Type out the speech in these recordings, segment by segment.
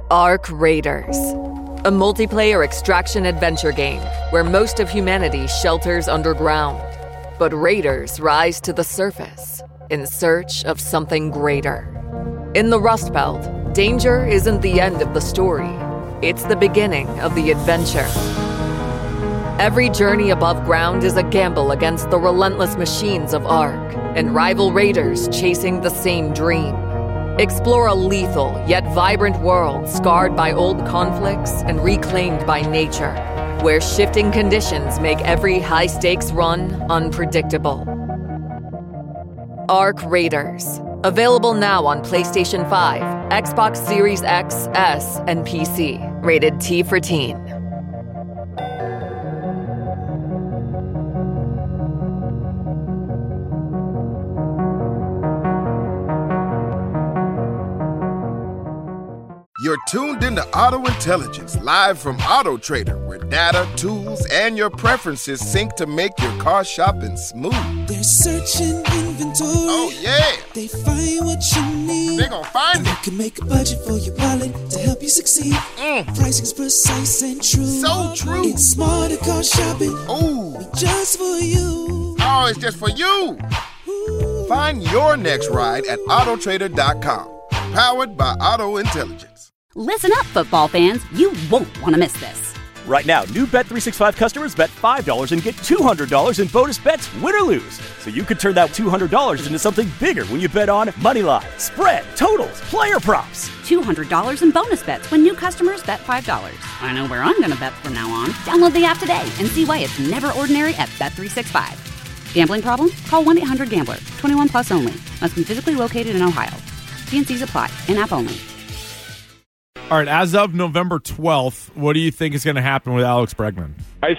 Ark Raiders, a multiplayer extraction adventure game where most of humanity shelters underground, but raiders rise to the surface in search of something greater. In the Rust Belt, danger isn't the end of the story. It's the beginning of the adventure. Every journey above ground is a gamble against the relentless machines of Ark and rival raiders chasing the same dream. Explore a lethal yet vibrant world scarred by old conflicts and reclaimed by nature, where shifting conditions make every high-stakes run unpredictable. Ark Raiders. Available now on PlayStation 5, Xbox Series X, S, and PC. Rated T for Teen. You're tuned into Auto Intelligence, live from Auto Trader, where data, tools, and your preferences sync to make your car shopping smooth. They're searching inventory. Oh, yeah. They find what you need. They're gonna find it. You can make a budget for your wallet to help you succeed. Pricing's precise and true. So true. It's smarter car shopping. Ooh. Just for you. Oh, it's just for you. Ooh. Find your next ride at autotrader.com. Powered by Auto Intelligence. Listen up, football fans. You won't want to miss this. Right now, new Bet365 customers bet $5 and get $200 in bonus bets, win or lose. So you could turn that $200 into something bigger when you bet on moneyline, spread, totals, player props. $200 in bonus bets when new customers bet $5. I know where I'm going to bet from now on. Download the app today and see why it's never ordinary at Bet365. Gambling problem? Call 1-800-GAMBLER. 21 plus only. Must be physically located in Ohio. T&Cs apply. In-app only. All right, as of November 12th, what do you think is going to happen with Alex Bregman? I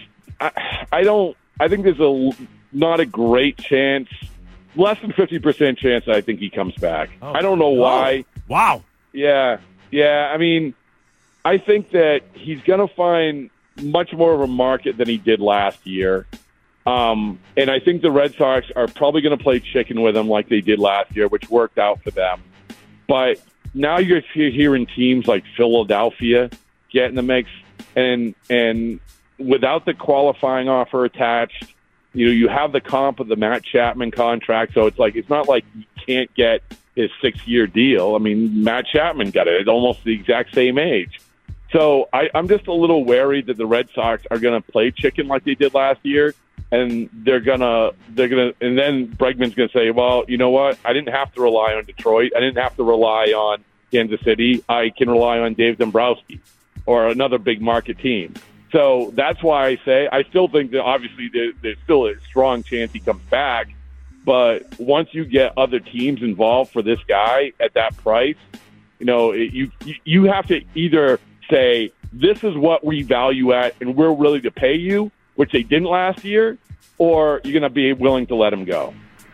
think there's not a great chance, less than 50% chance I think he comes back. Oh, I don't know why. Wow. Yeah. I mean, I think that he's going to find much more of a market than he did last year. And I think the Red Sox are probably going to play chicken with him like they did last year, which worked out for them. But now you're hearing teams like Philadelphia get in the mix, and without the qualifying offer attached, you have the comp of the Matt Chapman contract, so it's not like you can't get his 6-year deal. I mean, Matt Chapman got it at almost the exact same age. So I'm just a little wary that the Red Sox are going to play chicken like they did last year, and they're gonna, and then Bregman's gonna say, well, you know what? I didn't have to rely on Detroit. I didn't have to rely on Kansas City. I can rely on Dave Dombrowski or another big market team. So that's why I say I still think that obviously there's still a strong chance he comes back. But once you get other teams involved for this guy at that price, you have to either say this is what we value at and we're willing to pay you, which they didn't last year, or you're going to be willing to let him go.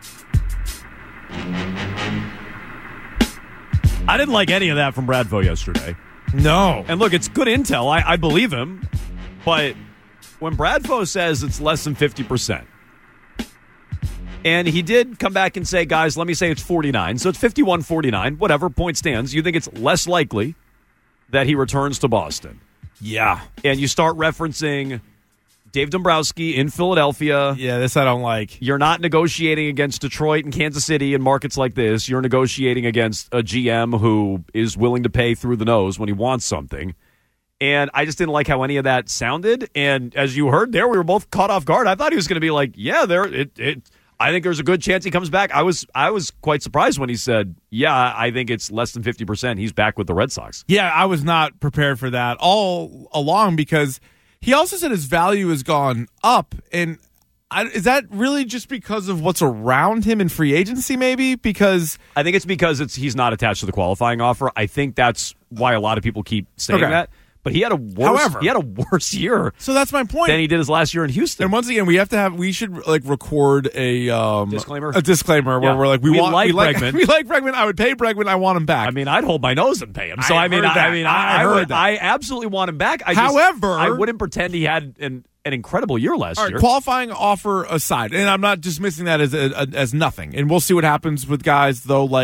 I didn't like any of that from Bradfo yesterday. No. And look, it's good intel. I believe him. But when Bradfo says it's less than 50%, and he did come back and say, guys, let me say it's 49, so it's 51-49, whatever, point stands. You think it's less likely that he returns to Boston. Yeah. And you start referencing Dave Dombrowski in Philadelphia. Yeah, this I don't like. You're not negotiating against Detroit and Kansas City and markets like this. You're negotiating against a GM who is willing to pay through the nose when he wants something. And I just didn't like how any of that sounded. And as you heard there, we were both caught off guard. I thought he was going to be like, yeah, I think there's a good chance he comes back. I was quite surprised when he said, yeah, I think it's less than 50%. He's back with the Red Sox. Yeah, I was not prepared for that all along because he also said his value has gone up. And is that really just because of what's around him in free agency maybe? Because I think it's because he's not attached to the qualifying offer. I think that's why a lot of people keep saying that. But he had a worse year. So that's my point. Than he did his last year in Houston. And once again, we should record a disclaimer. A disclaimer where we're like, we like Bregman. We like Bregman. I would pay Bregman. I want him back. I mean, I'd hold my nose and pay him. So I absolutely want him back. However, I wouldn't pretend he had an incredible year last year. Qualifying offer aside, and I'm not dismissing that as nothing. And we'll see what happens with guys though like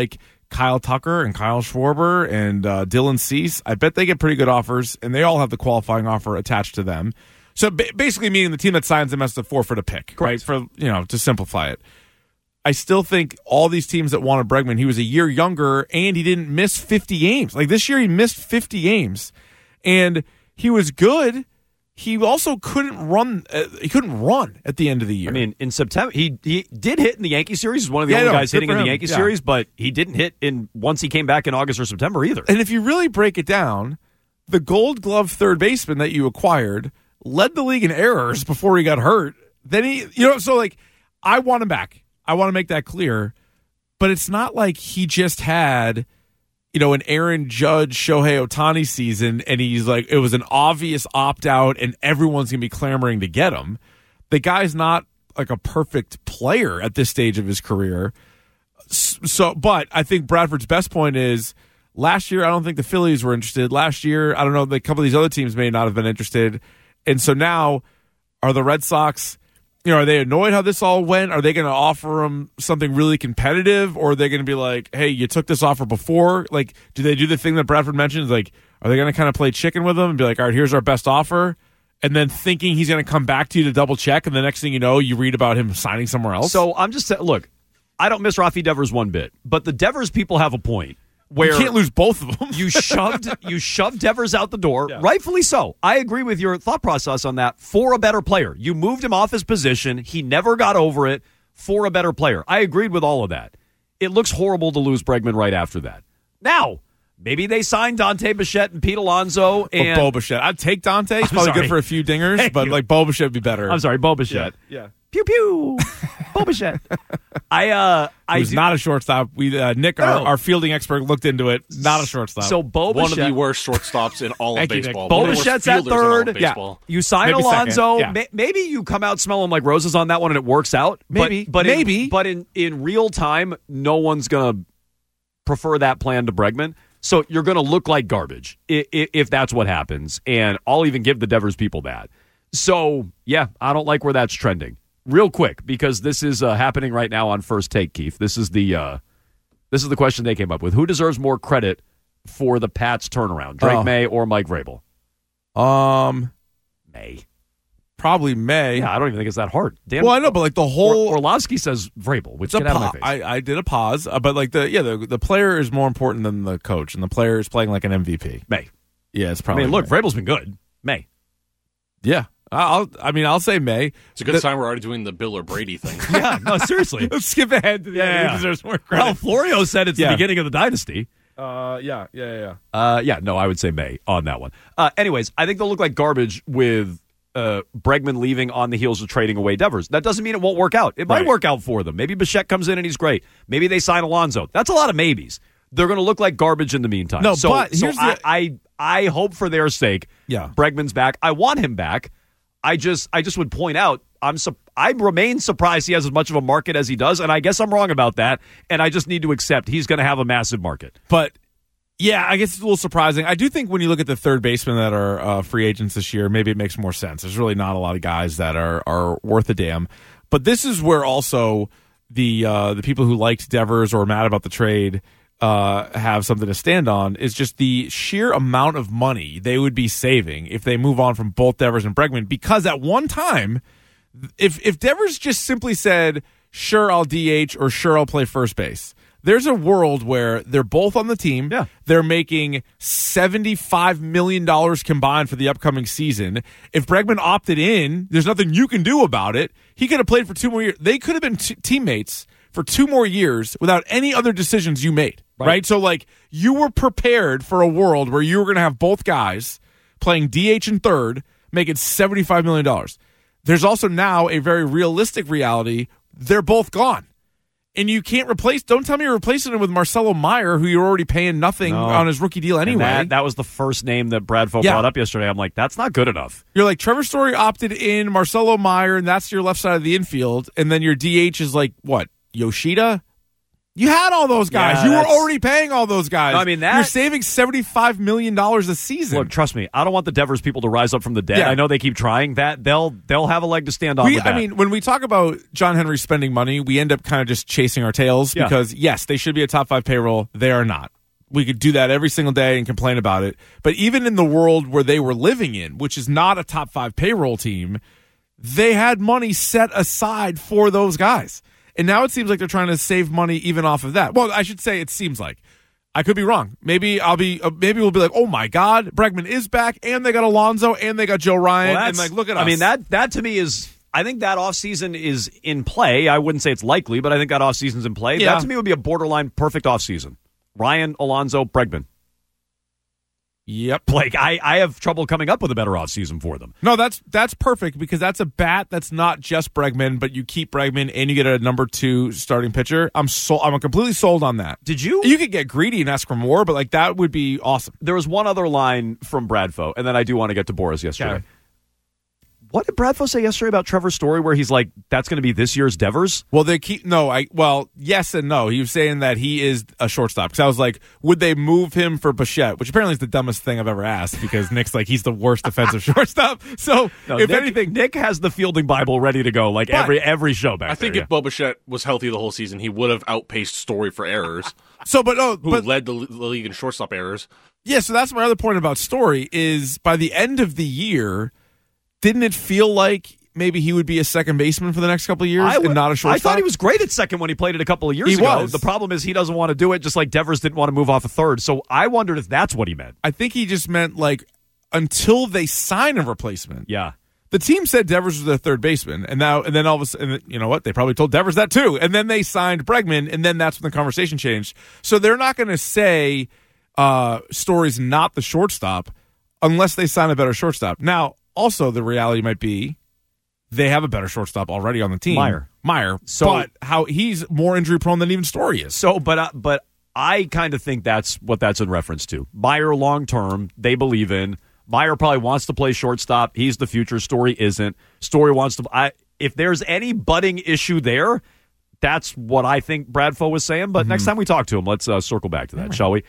Kyle Tucker and Kyle Schwarber and Dylan Cease, I bet they get pretty good offers, and they all have the qualifying offer attached to them. So basically meaning the team that signs them has to forfeit a pick, right? For, to simplify it. I still think all these teams that wanted Bregman, he was a year younger, and he didn't miss 50 games. Like this year, he missed 50 games, and he was good. He also couldn't run. He couldn't run at the end of the year. I mean, in September, he did hit in the Yankee series. He's one of the only guys hitting in the Yankee series, but he didn't hit once he came back in August or September either. And if you really break it down, the Gold Glove third baseman that you acquired led the league in errors before he got hurt. Then so like, I want him back. I want to make that clear. But it's not like he just had, an Aaron Judge, Shohei Ohtani season, and he's like, it was an obvious opt-out, and everyone's going to be clamoring to get him. The guy's not like a perfect player at this stage of his career. So, but I think Bradford's best point is, last year, I don't think the Phillies were interested. Last year, I don't know, a couple of these other teams may not have been interested. And so now, are the Red Sox, are they annoyed how this all went? Are they going to offer him something really competitive? Or are they going to be like, hey, you took this offer before? Like, do they do the thing that Bradford mentioned? Like, are they going to kind of play chicken with him and be like, all right, here's our best offer? And then thinking he's going to come back to you to double check, and the next thing you know, you read about him signing somewhere else? So I'm just look, I don't miss Rafi Devers one bit, but the Devers people have a point. Where you can't lose both of them. you shoved Devers out the door, rightfully so. I agree with your thought process on that. For a better player, you moved him off his position. He never got over it. For a better player, I agreed with all of that. It looks horrible to lose Bregman right after that. Now, maybe they signed Dante Bichette and Pete Alonso and Bo Bichette. I'd take Dante. He's probably good for a few dingers, but like Bo Bichette would be better. I'm sorry, Bo Bichette. Yeah. Pew pew. Bo Bichette. He's not a shortstop. Nick, our fielding expert, looked into it. Not a shortstop. So Bo Bichette, one of the worst shortstops in all of baseball. Bo Bichette's at third. Yeah. You sign Maybe Alonso. yeah. Maybe you come out smelling like roses on that one, and it works out. Maybe, but maybe. But in real time, no one's gonna prefer that plan to Bregman. So you're gonna look like garbage if that's what happens. And I'll even give the Devers people that. So yeah, I don't like where that's trending. Real quick, because this is happening right now on First Take, Keith. This is the question they came up with. Who deserves more credit for the Pats turnaround, Drake May or Mike Vrabel? May. Probably May. Yeah, I don't even think it's that hard. Well, I know, but like the whole Orlovsky says Vrabel, which get out of my face. I did a pause, but like the player is more important than the coach, and the player is playing like an MVP. May. Yeah, it's probably. Look, Vrabel's been good. May. Yeah. I'll say May. It's a good sign we're already doing the Bill or Brady thing. Yeah, no, seriously. Let's skip ahead to the end. Who deserves more credit. Well, Florio said it's the beginning of the dynasty. Yeah. No, I would say May on that one. Anyways, I think they'll look like garbage with Bregman leaving on the heels of trading away Devers. That doesn't mean it won't work out. It might work out for them. Maybe Bichette comes in and he's great. Maybe they sign Alonso. That's a lot of maybes. They're going to look like garbage in the meantime. No, so here's I hope for their sake, Bregman's back. I want him back. I just would point out I remain surprised he has as much of a market as he does, and I guess I'm wrong about that. And I just need to accept he's going to have a massive market. But yeah, I guess it's a little surprising. I do think when you look at the third basemen that are free agents this year, maybe it makes more sense. There's really not a lot of guys that are worth a damn. But this is where also the people who liked Devers or are mad about the trade have something to stand on, is just the sheer amount of money they would be saving if they move on from both Devers and Bregman. Because at one time, if Devers just simply said, sure, I'll DH or sure, I'll play first base, there's a world where they're both on the team. Yeah. They're making $75 million combined for the upcoming season. If Bregman opted in, there's nothing you can do about it. He could have played for 2 more years. They could have been teammates for 2 more years without any other decisions you made. Right? So, like, you were prepared for a world where you were going to have both guys playing DH and third, making $75 million. There's also now a very realistic reality. They're both gone. And you can't don't tell me you're replacing him with Marcelo Meyer, who you're already paying nothing on his rookie deal anyway. That was the first name that Bradfo brought up yesterday. I'm like, that's not good enough. You're like, Trevor Story opted in, Marcelo Meyer, and that's your left side of the infield. And then your DH is like, what, Yoshida? You had all those guys. Yeah, you were already paying all those guys. No, I mean, you're saving $75 million a season. Look, trust me, I don't want the Devers people to rise up from the dead. Yeah. I know they keep trying that. They'll have a leg to stand on with that. I mean, when we talk about John Henry spending money, we end up kind of just chasing our tails because, yes, they should be a top 5 payroll. They are not. We could do that every single day and complain about it. But even in the world where they were living in, which is not a top 5 payroll team, they had money set aside for those guys. And now it seems like they're trying to save money even off of that. Well, I should say it seems like. I could be wrong. Maybe we'll be like, oh my God, Bregman is back, and they got Alonso, and they got Joe Ryan, and like, look at us. I mean, that to me is, I think that offseason is in play. I wouldn't say it's likely, but I think that offseason's in play. Yeah. That to me would be a borderline perfect offseason. Ryan, Alonso, Bregman. Yep. Like, I have trouble coming up with a better offseason for them. No, that's perfect because that's a bat that's not just Bregman, but you keep Bregman and you get a number 2 starting pitcher. I'm completely sold on that. Did you? You could get greedy and ask for more, but like that would be awesome. There was one other line from Bradfo, and then I do want to get to Boris yesterday. Okay. What did Bradfo say yesterday about Trevor's story where he's like, that's going to be this year's Devers? Well, yes and no. He was saying that he is a shortstop. Because I was like, would they move him for Bichette? Which apparently is the dumbest thing I've ever asked because Nick's like, he's the worst defensive shortstop. So, if anything, Nick has the fielding Bible ready to go like every show back I think if Bo Bichette was healthy the whole season, he would have outpaced Story for errors. Who led the league in shortstop errors. Yeah, so that's my other point about Story is by the end of the year, didn't it feel like maybe he would be a second baseman for the next couple of years and not a shortstop? I thought he was great at second when he played it a couple of years ago. The problem is he doesn't want to do it, just like Devers didn't want to move off a third. So I wondered if that's what he meant. I think he just meant like until they sign a replacement. Yeah. The team said Devers was their third baseman, and then all of a sudden, you know what? They probably told Devers that too, and then they signed Bregman, and then that's when the conversation changed. So they're not going to say Story's not the shortstop unless they sign a better shortstop. Now, also the reality might be they have a better shortstop already on the team, Meyer. So, but how he's more injury prone than even Story is. So, but I kind of think that's what that's in reference to. Meyer long term, they believe in. Meyer probably wants to play shortstop. He's the future. Story isn't. Story wants to. If there's any budding issue there, that's what I think Bradfo was saying. But next time we talk to him, let's circle back to that, shall we?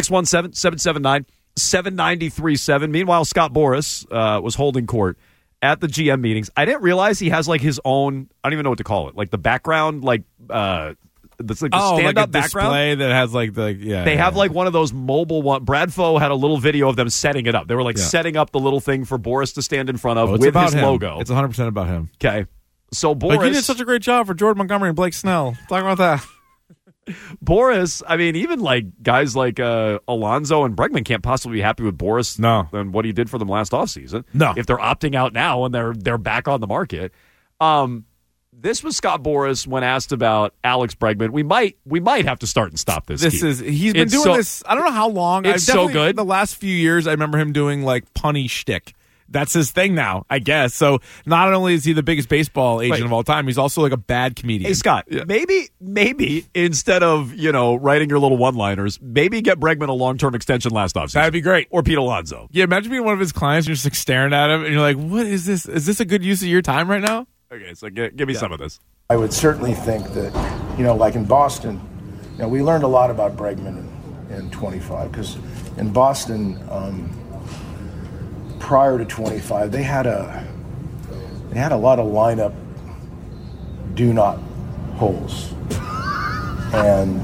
617-779-7937. Meanwhile, Scott Boras was holding court at the GM meetings. I didn't realize he has like his own. I don't even know what to call it. Like the background, like. That's like the stand-up background display that has like They have like one of those mobile one. Bradfo had a little video of them setting it up. They were like setting up the little thing for Boris to stand in front of with his logo. It's 100% about him. Okay, so Boris, like, you did such a great job for Jordan Montgomery and Blake Snell. Talk about that. Boris, I mean, even like guys like Alonso and Bregman can't possibly be happy with Boris. And what he did for them last offseason. No, if they're opting out now and they're back on the market. This was Scott Boras when asked about Alex Bregman. We might have to start and stop this. He's been doing this. I don't know how long. It's so good. The last few years, I remember him doing like punny shtick. That's his thing now, I guess. So not only is he the biggest baseball agent of all time, he's also like a bad comedian. Hey Scott, maybe instead of writing your little one-liners, maybe get Bregman a long-term extension last offseason. That'd be great. Or Pete Alonso. Yeah, imagine being one of his clients and you're just like staring at him and you're like, "What is this? Is this a good use of your time right now?" Okay, so give me some of this. I would certainly think that, like in Boston, we learned a lot about Bregman in 25 because in Boston, prior to 25, they had a lot of lineup do not holes, and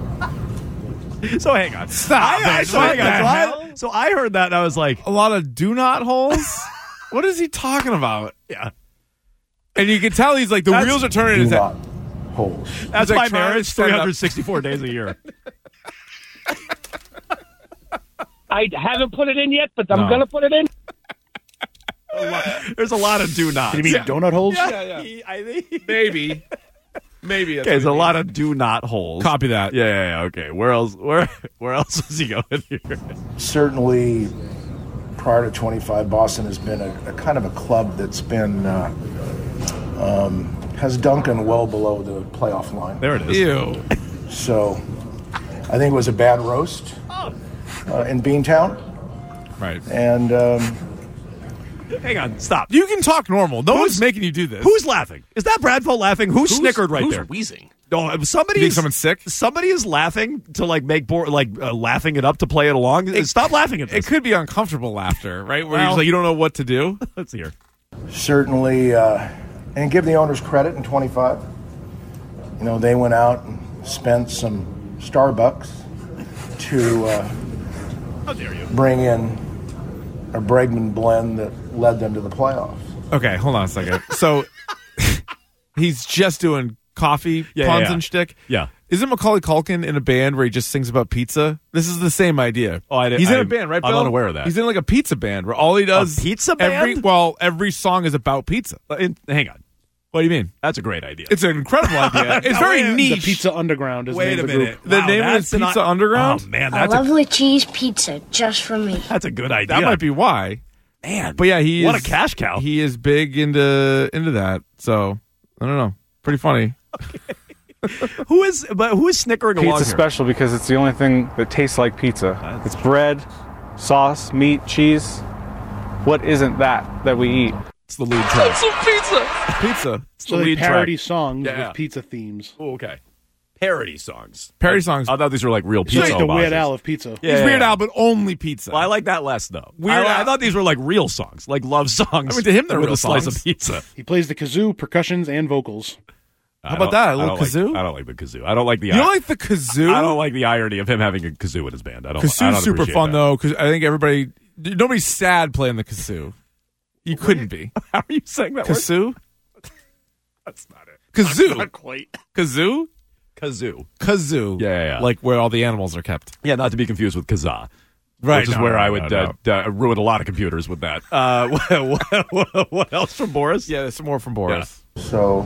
so hang on, stop. So I heard that and I was like, a lot of do not holes. What is he talking about? Yeah. And you can tell he's like, the wheels are turning in his head. Holes. That's my marriage, 364 days a year. I haven't put it in yet, but I'm going to put it in. There's a lot of do nots. You mean donut holes? Yeah. I think maybe. Okay, there's a lot of do not holes. Copy that. Yeah. Okay. Where else is he going here? Certainly, prior to 25, Boston has been a kind of a club that's been has Duncan well below the playoff line. There it is. Ew. So, I think it was a bad roast in Beantown. Right. And hang on, stop. You can talk normal. No one's making you do this. Who's laughing? Is that Bradfo laughing? Who's snickered right there? Who's wheezing? No, You think someone's sick? Somebody is laughing to make laughing it up to play it along. Stop laughing at this. It could be uncomfortable laughter, right? Where you're just like, you don't know what to do. Let's hear. Certainly, and give the owners credit in 25. They went out and spent some Starbucks to How dare you? bring in a Bregman blend that led them to the playoffs. Okay, hold on a second. So he's just doing coffee puns and shtick. Yeah. Isn't Macaulay Culkin in a band where he just sings about pizza? This is the same idea. Oh, he's in a band, right, Bill? I'm unaware of that. He's in like a pizza band where all he does... A pizza band? Every song is about pizza. Hang on. What do you mean? That's a great idea. It's an incredible idea. It's very niche. The Pizza Underground is Wait the a name of minute. the group. The name is Pizza Underground? Oh, man. A That's lovely cheese pizza just for me. That's a good idea. That might be why. Man. But yeah, what a cash cow. He is big into that. So, I don't know. Pretty funny. Who is snickering along Pizza here? special because it's the only thing that tastes like pizza. It's bread, sauce, meat, cheese. What isn't that we eat? It's the lead track. Some pizza. Pizza. It's So the they lead parody track. songs Yeah. with pizza themes. Oh, okay. Parody songs. Parody songs. I thought these were like real It's pizza like the Weird homages. Al of pizza. Yeah, He's yeah, Weird yeah. Al, but only pizza. Well, I like that less, though. Weird I Al- thought these were like real songs, like love songs. I mean, to him, they're with real a slice songs. of pizza. He plays the kazoo, percussions, and vocals. How about that? A little kazoo? I don't like the kazoo. I don't like the. You don't like the kazoo? I don't like the irony of him having a kazoo in his band. I don't. I Kazoo's don't super appreciate fun, that. though, because I think nobody's sad playing the kazoo. You couldn't be. How are you saying that word? Kazoo? That's not it. Kazoo. Not quite. Kazoo? Kazoo. Kazoo. Yeah. Like where all the animals are kept. Yeah, not to be confused with kazaa. Right. Which is No, where no, I no, would no. ruin a lot of computers with that. What else from Boris? Yeah, there's some more from Boris. So,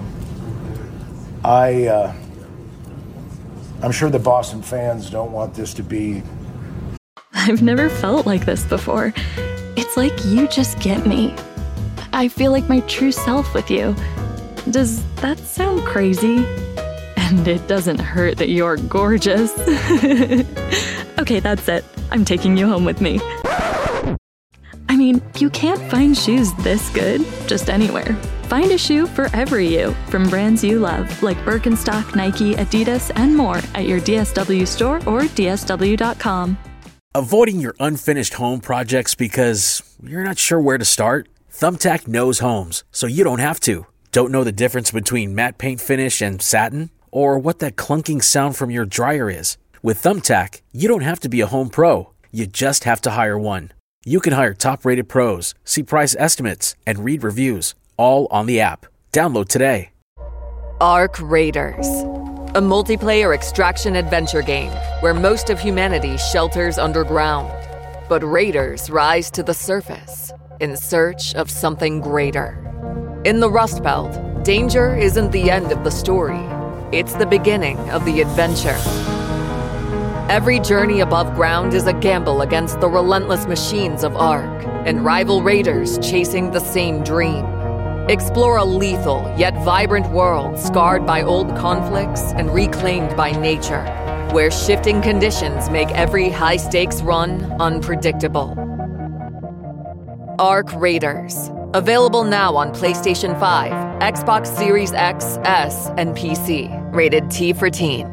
I'm sure the Boston fans don't want this to be. I've never felt like this before. It's like you just get me. I feel like my true self with you. Does that sound crazy? And it doesn't hurt that you're gorgeous. Okay, that's it. I'm taking you home with me. I mean, you can't find shoes this good just anywhere. Find a shoe for every you from brands you love, like Birkenstock, Nike, Adidas, and more at your DSW store or DSW.com. Avoiding your unfinished home projects because you're not sure where to start? Thumbtack knows homes, so you don't have to. Don't know the difference between matte paint finish and satin? Or what that clunking sound from your dryer is? With Thumbtack, you don't have to be a home pro. You just have to hire one. You can hire top-rated pros, see price estimates, and read reviews, all on the app. Download today. Ark Raiders, a multiplayer extraction adventure game where most of humanity shelters underground. But raiders rise to the surface in search of something greater. In the Rust Belt, danger isn't the end of the story. It's the beginning of the adventure. Every journey above ground is a gamble against the relentless machines of Ark and rival raiders chasing the same dream. Explore a lethal yet vibrant world scarred by old conflicts and reclaimed by nature, where shifting conditions make every high-stakes run unpredictable. Ark Raiders. Available now on PlayStation 5, Xbox Series X, S, and PC. Rated T for Teen.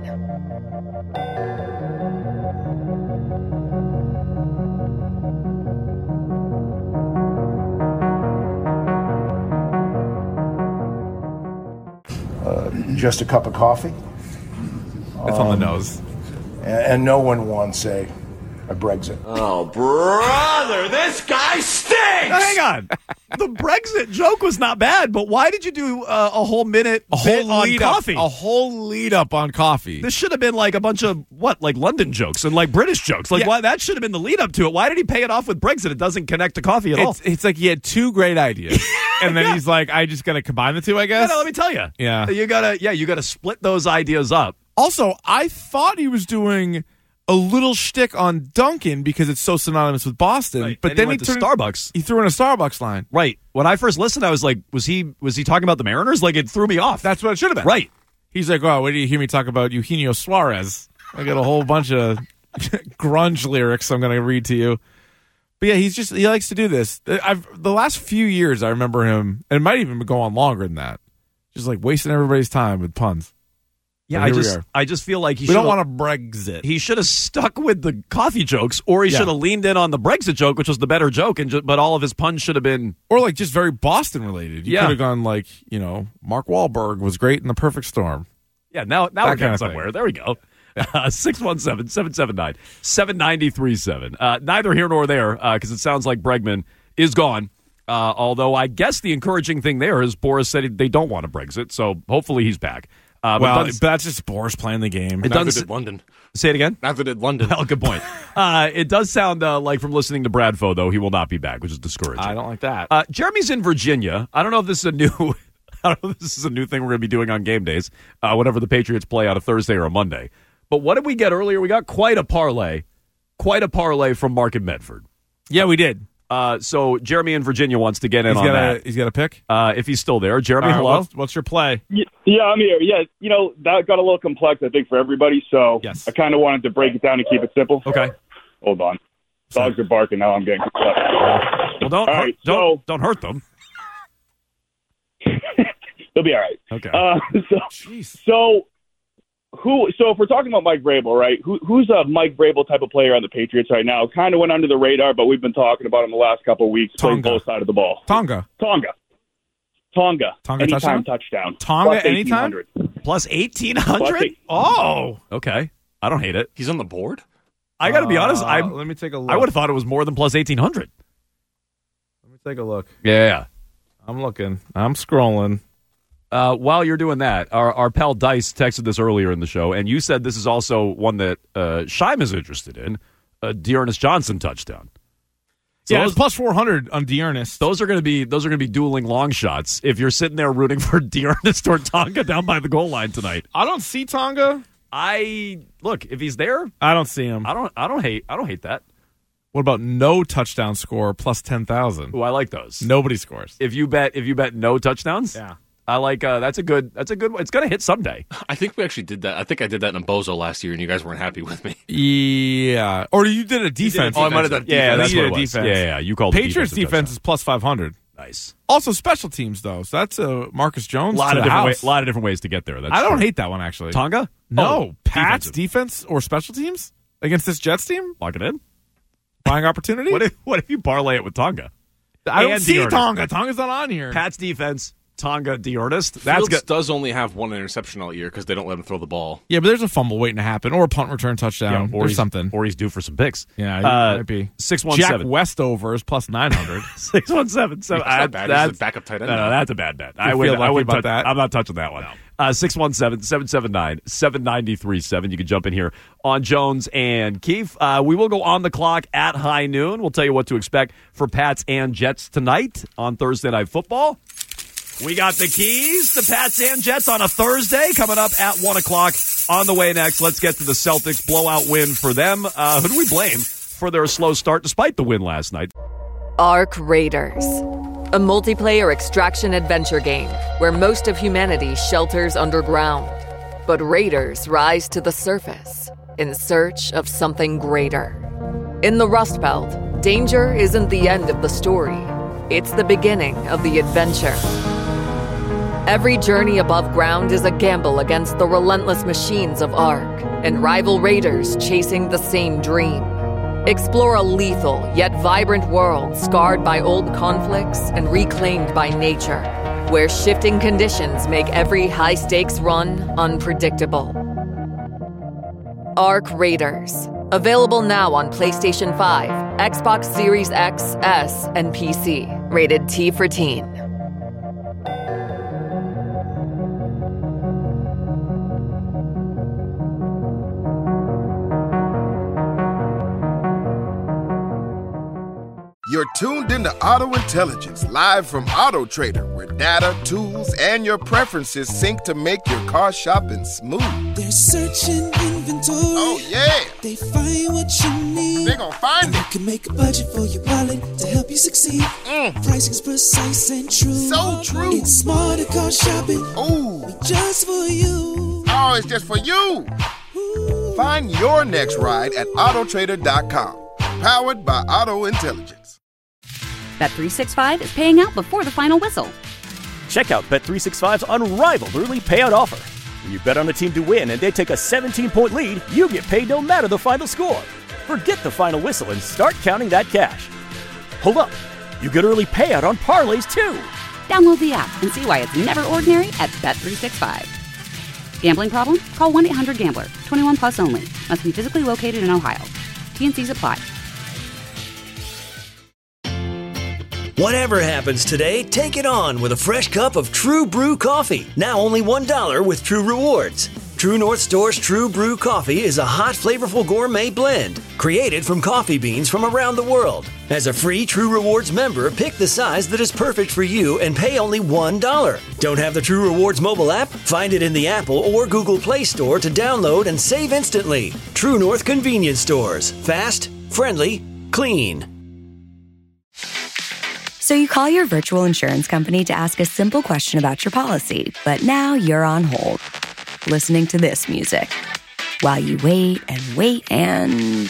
Just a cup of coffee. It's on the nose. And no one wants a Brexit. Oh, brother, this guy stinks! Now, hang on. The Brexit joke was not bad, but why did you do a whole minute bit on coffee? A whole lead up on coffee. This should have been like a bunch of like London jokes and like British jokes. Like why that should have been the lead up to it. Why did he pay it off with Brexit? It doesn't connect to coffee at all. It's like he had two great ideas, and then he's like, "I just got to combine the two, I guess." No, let me tell you. Yeah, you gotta split those ideas up. Also, I thought he was doing a little shtick on Dunkin' because it's so synonymous with Boston. Right. But And then he went to turned, Starbucks. He threw in a Starbucks line. Right. When I first listened, I was like, was he talking about the Mariners? Like it threw me off. That's what it should have been. Right. He's like, "Oh, wait, do you hear me talk about Eugenio Suarez? I got a whole bunch of grunge lyrics I'm going to read to you." But yeah, he likes to do this. The last few years, I remember him, and it might even go on longer than that, just like wasting everybody's time with puns. Yeah, I just feel like we don't want to Brexit. He should have stuck with the coffee jokes, or he should have leaned in on the Brexit joke, which was the better joke, but all of his puns should have been... Or like just very Boston related. You could have gone like, Mark Wahlberg was great in The Perfect Storm. Yeah, now we're getting somewhere. There we go. 617-779-7937. Neither here nor there, because it sounds like Bregman is gone. Although I guess the encouraging thing there is Boris said they don't want a Brexit, so hopefully he's back. But that's just Boris playing the game. Neither did London. Say it again? Neither did London. Well, good point. It does sound like from listening to Bradfo, though, he will not be back, which is discouraging. I don't like that. Jeremy's in Virginia. I don't know if this is a new... I don't know if this is a new thing we're going to be doing on game days, whenever the Patriots play on a Thursday or a Monday. But what did we get earlier? We got quite a parlay from Mark in Medford. Yeah, we did. So Jeremy in Virginia wants to get in on that. He's got a pick? If he's still there. Jeremy, hello? What's your play? Yeah, I'm here. Yeah, that got a little complex, I think, for everybody, so I kind of wanted to break it down and keep it simple. Okay. Hold on. Dogs are barking now. I'm getting complex. Well, don't hurt them. They'll be all right. Okay. So if we're talking about Mike Vrabel, right? Who's a Mike Vrabel type of player on the Patriots right now? Kind of went under the radar, but we've been talking about him the last couple of weeks. Playing both sides of the ball. Tonga. Anytime touchdown. Tonga anytime? Plus 1,800? Oh. Okay. I don't hate it. He's on the board? I got to be honest. Let me take a look. I would have thought it was more than plus 1,800. Let me take a look. Yeah. I'm looking. I'm scrolling. While you're doing that, our pal Dice texted this earlier in the show, and you said this is also one that Scheim is interested in, a Dearness Johnson touchdown. So it's plus 400 on Dearness. Those are going to be dueling long shots if you're sitting there rooting for Dearness or Tonga down by the goal line tonight. I don't see Tonga. Look, if he's there, I don't see him. I don't hate that. What about no touchdown score plus 10,000? Oh, I like those. Nobody scores. If you bet no touchdowns, yeah. I like that's a good one. It's going to hit someday. I think we actually did that. I think I did that in a Bozo last year, and you guys weren't happy with me. Yeah. Or you did a defense. I might have done defense. Yeah, that's what it was. Defense. Yeah, you called Patriots defense is plus 500. Nice. Also special teams, though. So that's Marcus Jones. A lot of different ways to get there. I don't hate that one, actually. Tonga? No. Pats defense or special teams against this Jets team? Lock it in. Buying opportunity? What if you parlay it with Tonga? I don't see Tonga. Tonga's not on here. Pats defense, Tonga, Dearnest. Fields does only have one interception all year because they don't let him throw the ball. Yeah, but there's a fumble waiting to happen, or a punt return touchdown, or something. Or he's due for some picks. Yeah, he might be. 617. Jack Westover is plus 900. 617. That's a backup tight end. No, that's a bad bet. I would touch that. I'm not touching that one. No. 617-779-7937. You can jump in here on Jones and Keefe. We will go on the clock at high noon. We'll tell you what to expect for Pats and Jets tonight on Thursday Night Football. We got the keys to Pats and Jets on a Thursday coming up at 1 o'clock. On the way next, let's get to the Celtics blowout win for them. Who do we blame for their slow start despite the win last night? Arc Raiders, a multiplayer extraction adventure game where most of humanity shelters underground. But raiders rise to the surface in search of something greater. In the Rust Belt, danger isn't the end of the story. It's the beginning of the adventure. Every journey above ground is a gamble against the relentless machines of Ark and rival raiders chasing the same dream. Explore a lethal yet vibrant world scarred by old conflicts and reclaimed by nature, where shifting conditions make every high-stakes run unpredictable. Arc Raiders. Available now on PlayStation 5, Xbox Series X, S, and PC. Rated T for Teen. You're tuned into Auto Intelligence, live from Auto Trader, where data, tools, and your preferences sync to make your car shopping smooth. They're searching inventory. Oh, yeah. They find what you need. They're gonna find it. They can make a budget for your wallet to help you succeed. Pricing's precise and true. So true. It's smarter car shopping. Ooh. Just for you. Oh, it's just for you. Ooh. Find your next ride at autotrader.com. Powered by Auto Intelligence. Bet365 is paying out before the final whistle. Check out Bet365's unrivaled early payout offer. When you bet on a team to win and they take a 17-point lead, you get paid no matter the final score. Forget the final whistle and start counting that cash. Hold up. You get early payout on parlays, too. Download the app and see why it's never ordinary at Bet365. Gambling problem? Call 1-800-GAMBLER. 21 plus only. Must be physically located in Ohio. T&Cs apply. Whatever happens today, take it on with a fresh cup of True Brew coffee. Now only $1 with True Rewards. True North Store's True Brew coffee is a hot, flavorful gourmet blend created from coffee beans from around the world. As a free True Rewards member, pick the size that is perfect for you and pay only $1. Don't have the True Rewards mobile app? Find it in the Apple or Google Play Store to download and save instantly. True North Convenience Stores. Fast, friendly, clean. So you call your virtual insurance company to ask a simple question about your policy, but now you're on hold, listening to this music, while you wait and wait and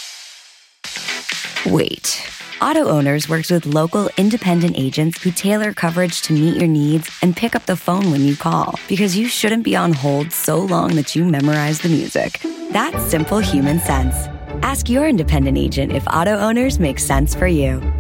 wait. Auto Owners works with local independent agents who tailor coverage to meet your needs and pick up the phone when you call, because you shouldn't be on hold so long that you memorize the music. That's simple human sense. Ask your independent agent if Auto Owners makes sense for you.